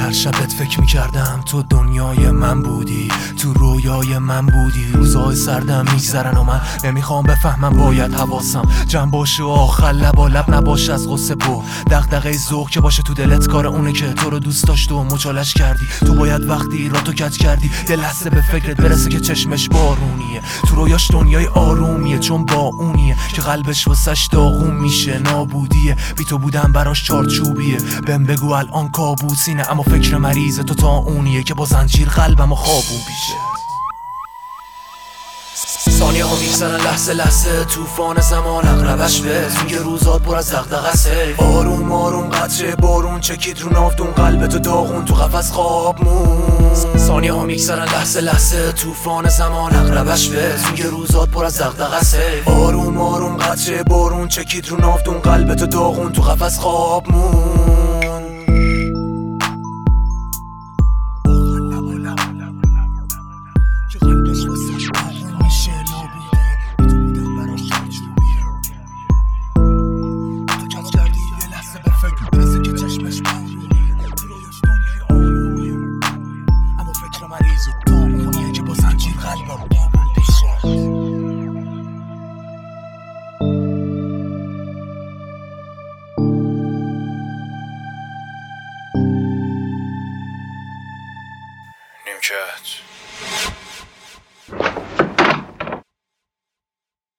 هر شبت فکر میکردم تو دنیای من بودی، تو رویای من بودی. روزهای سردم میگذرن و من نمیخوام بفهمم، باید حواسم جمع باشه و آخر لبا لب نباشه از غصه پر دغدغه ذوق که باشه تو دلت. کار اونه که تو رو دوست داشت و مچالش کردی. تو باید وقتی را تو کج کردی یه لحظه به فکرت برسه که چشمش بارونیه، تو رویاش دنیای آرومیه، چون با اونیه که قلبش واسش داغون میشه. نابودیه بی تو بودن براش چارچوبیه. بهم بگو الان کابوسینه، اما فکر مریض تو تا اونیه که با زنجیر قلبمو خوابون پیشه. ثانیه ها میگذرن لحظه لحظه، طوفان زمان اقربش به توی روزات پر از دغدغه‌سه. آروم آروم قطره بارون چکید رو ناودون، قلبت داغون تو قفس خواب مون. ثانیه ها میگذرن لحظه لحظه، طوفان زمان اقربش به توی روزات پر از دغدغه‌سه. آروم آروم قطره بارون چکید رو ناودون، قلبت داغون تو قفس خواب مون. نیمکت